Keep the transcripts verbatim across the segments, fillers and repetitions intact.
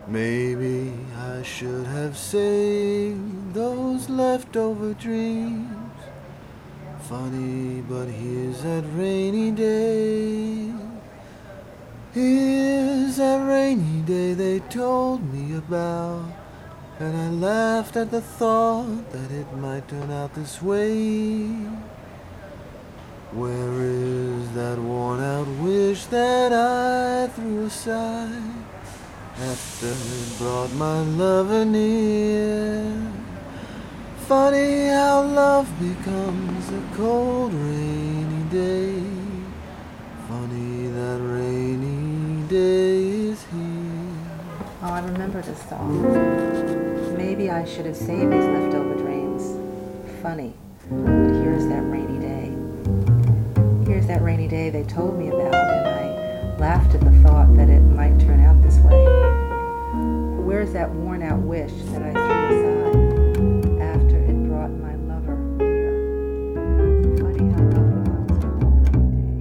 Maybe I should have saved those leftover dreams. Funny, but here's that rainy day. Here's that rainy day they told me about. And I laughed at the thought that it might turn out this way. Where is that worn out wish that I threw aside after it brought my lover near? Funny how love becomes a cold rainy day. Funny that rainy day is here. Oh, I remember this song. Maybe I should have saved these leftover dreams. Funny, but here's that rainy day. Here's that rainy day they told me about, and I laughed at the thought that it might turn out this way. Where's that worn out wish that I threw aside after it brought my lover near? Funny how love becomes a cold rainy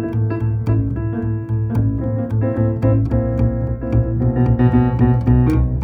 day.